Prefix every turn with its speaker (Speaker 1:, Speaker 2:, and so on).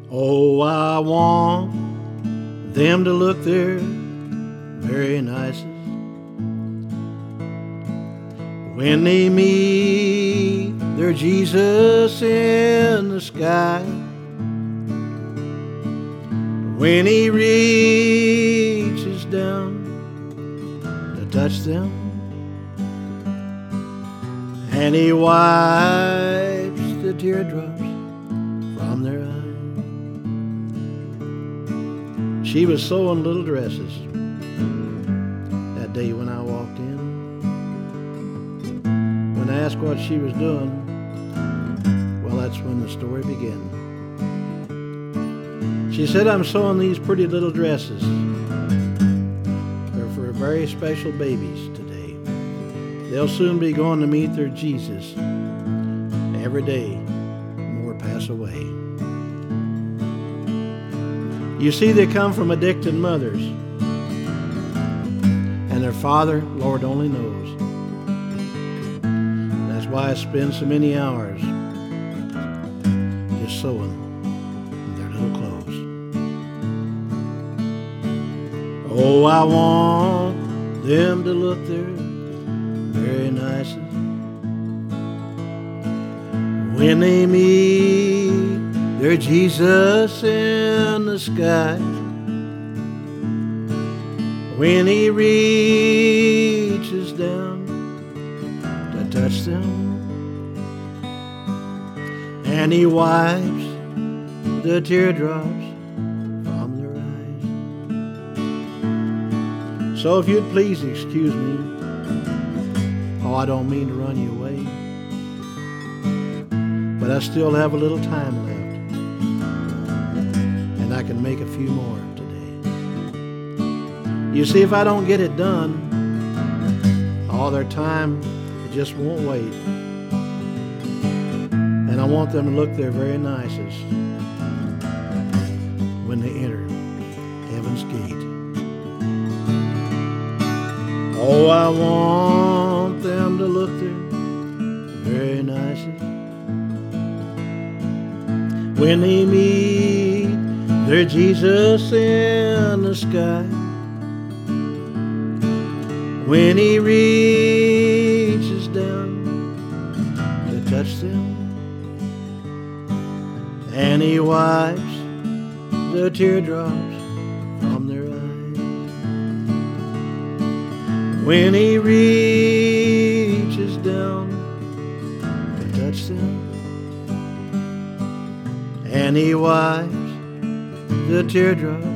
Speaker 1: Oh, I want them to look their very nicest when they meet their Jesus in the sky. When he reaches down to touch them, and he wipes the teardrops from their eyes. She was sewing little dresses that day when I walked in. When I asked what she was doing, well, that's when the story began. She said, I'm sewing these pretty little dresses. They're for very special babies today. They'll soon be going to meet their Jesus. Every day, more pass away. You see, they come from addicted mothers, and their father, Lord only knows. That's why I spend so many hours just sewing their little clothes. Oh, I want them to look their very nicest when they meet their Jesus in the sky. When he reaches down to touch them, and he wipes the teardrops from their eyes. So if you'd please excuse me, oh, I don't mean to run you away, but I still have a little time left, and I can make a few more today. You see, if I don't get it done, all their time just won't wait. And I want them to look their very nicest when they enter heaven's gate. Oh, I want them to look their very nicest when they meet their Jesus in the sky. When he reaches down to touch them, and he wipes the teardrops from their eyes. When he reaches down to touch them, and he wipes the teardrops